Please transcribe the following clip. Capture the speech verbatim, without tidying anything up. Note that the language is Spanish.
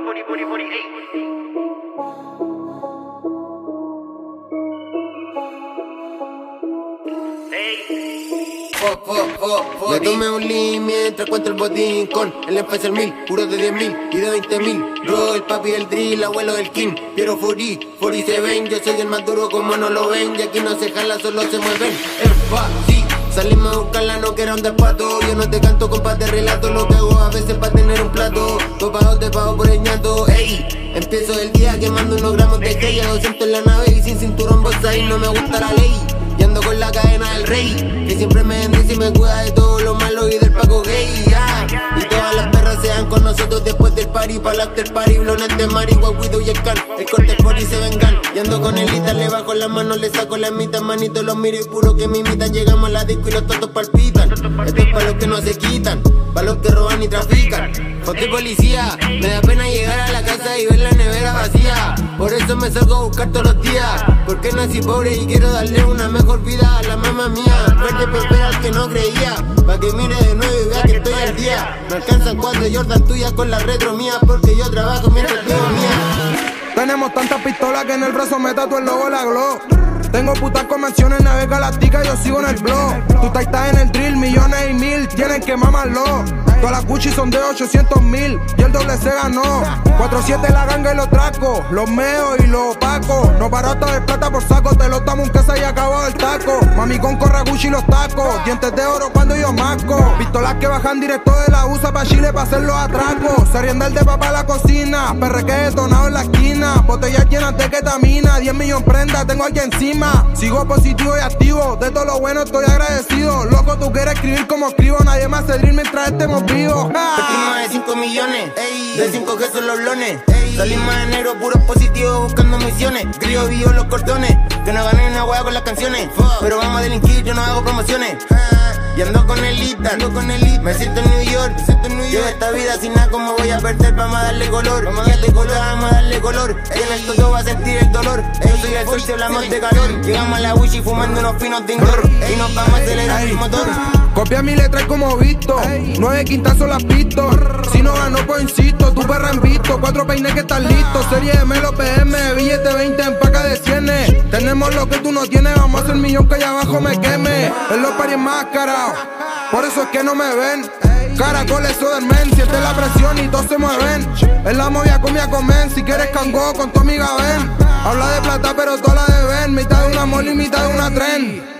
body, body, body, ey. Oh, oh, oh, oh, me tomé un lean mientras cuento el botín con el Enfacer mil, puro de diez mil y de veinte mil. Bro, el papi del drill, abuelo del king. Piero Furi, Furi se ven, yo soy el más duro como no lo ven. Y aquí no se jala, solo se mueven. Es fácil, salimos a buscarla, no que era un despato. Yo no te canto compas de relato, lo que hago a veces para tener un plato. Dos pagos te pago por el ñato, ey. Empiezo el día quemando unos gramos de gel, a doscientos en la nave y sin cinturón bolsa y no me gusta la ley. Y ando con la cadena del rey, que siempre me bendice y me cuida de todo lo malo y del paco gay, yeah. Y todas las perras se dan con nosotros después del party, pa' el after party, blones de mari, guaguido y el can. El corte por y se vengan, y ando con el ita, le bajo las manos, le saco la mitad, manito, los miro y puro que me imitan. Llegamos a la disco y los tontos palpitan. Esto es pa' los que no se quitan, pa' los que roban y trafican. Joder policía, me da pena llegar a la casa y ver la nevera vacía. Por eso me salgo a buscar todos los días, porque nací pobre y quiero darle una mejor vida a la mamá mía. Verde prospera al que no creía, pa' que mire de nuevo y vea que estoy al día. Me alcanzan cuatro Jordan tuyas con la retro mía, porque yo trabajo mientras vivo mía. Tenemos tantas pistolas que en el brazo me tatuo el logo la Glock. Tengo putas convenciones, nave galáctica, yo sigo en el blog. Tú estás en el drill, millones y mil, tienen que mamarlo. Todas las Gucci son de ochocientos mil y el doble se ganó. cuatro siete la ganga y los tracos, los meos y los opacos. No barato de plata por saco, te lo damos un casa y acabó el taco. Mami con corra Gucci y los tacos, dientes de oro cuando yo masco. Pistolas que bajan directo de la U S A pa' Chile pa' hacer los atracos. Se rienda el de papá a la cocina, perreque detonado en la esquina. Botellas llenas de ketamina, diez millones prendas tengo aquí encima. Sigo positivo y activo, de todo lo bueno estoy agradecido. Loco, tú quieres escribir como escribo, nadie más hace drill mientras estemos vivos. Petimos de cinco millones, ey. De cinco que son los blones, ey. Salimos de enero, puros positivos buscando misiones. Grillo vivo los cordones, que no gané una hueá con las canciones. Pero vamos a delinquir, yo no hago promociones. Y ando con el Ita, ando con el Ita. Me siento en New York, me siento en New York. Llevo esta vida sin nada, como voy a perder, vamos a darle color. Vamos a darle color, vamos a darle color. Ey, en el todo va a sentir el dolor. Yo soy el sol, si hablamos de calor. Llegamos a la Wishi fumando unos finos de indoor. Y nos vamos a acelerar el motor. Copia mi letra y como visto, nueve quintazos las pisto. Si no ganó pues insisto, tu perra en visto. Cuatro peines que están listos, serie de Melo P M. Billete veinte en paca de cienes. Tenemos lo que tú no tienes, vamos a hacer millón que allá abajo me queme. En los paris enmascarados, por eso es que no me ven. Caracoles o del men, siente la presión y todos se mueven. En la movia comía comen, si quieres cango con tu amiga ven. Habla de plata pero toda la deben, mitad de una mole y mitad de una tren.